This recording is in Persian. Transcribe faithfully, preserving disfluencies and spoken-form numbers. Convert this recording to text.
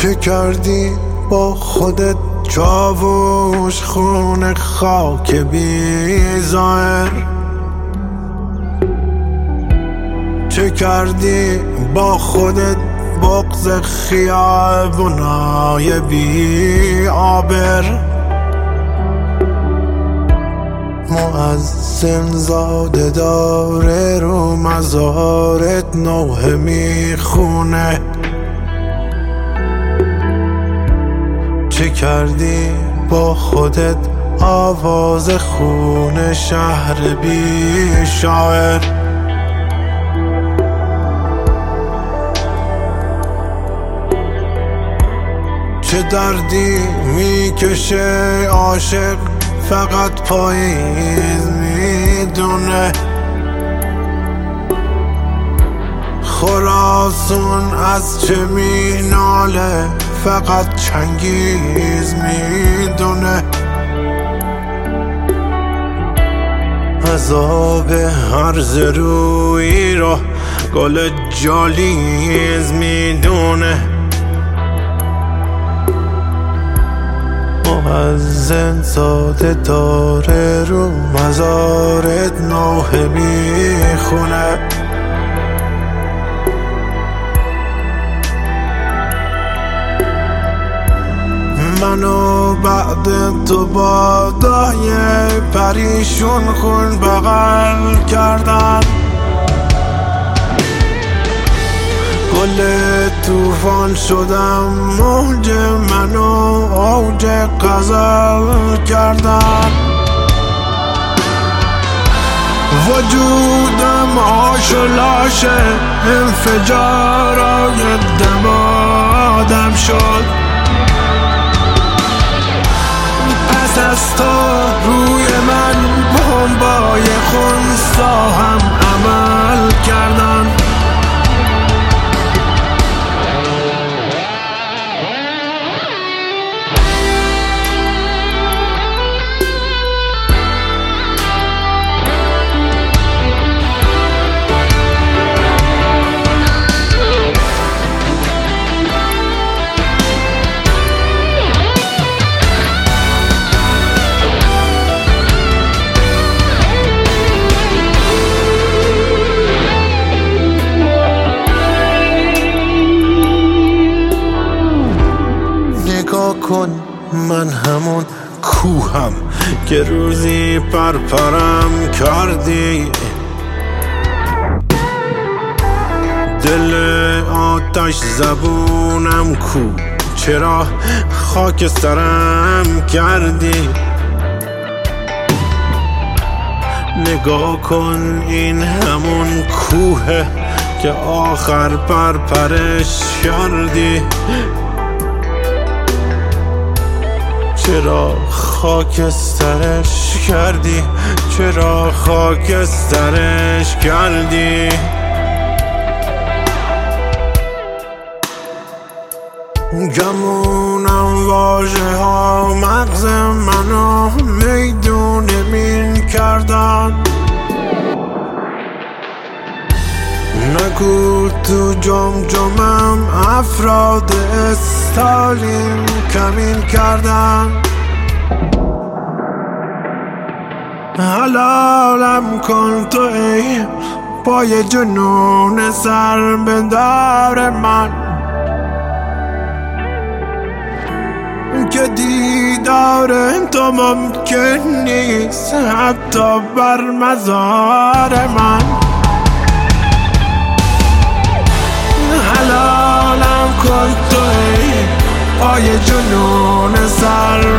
چه کردی با خودت چاووش خون خاک بی ظاهر؟ چه کردی با خودت بغض خیابونای بی آبر؟ مؤذن زاده داره رو مزارت نوحه میخونه. چه کردی با خودت آواز خون شهر بی شاعر؟ چه دردی میکشه عاشق فقط پاییز میدونه؟ خراسون از چه میناله فقط چنگیز میدونه؟ عذاب هرز روی رو گل جالیز میدونه. مؤذن زاده داره رو مزارت نوحه میخونه. منو بعد تو با دای پریشون خون بغل کردن. گل توفان شدم موج منو اوج غزل کردن. وجودم آش و لاشه انفجارای دمادم شد. پس از تو روی من بمبای خونسا هم عمل کردن. کن من همون کوهم که روزی پرپرم کردی. دل آتش زبونم کو چرا خاک سرم کردی؟ نگاه کن این همون کوه که آخر پرپرش کردی. چرا خاکسترش کردی؟ چرا خاکسترش کردی؟ گمونم واژه ها مغز منو میدون مین کردن. نگو تو جمجمم افراد استالین کمین کردن. حلالم کن تو ای پای جنون سر به دار من که دیدار تو ممکن نیست حتی بر مزار من. حلالم کن تو ای پای جنون سر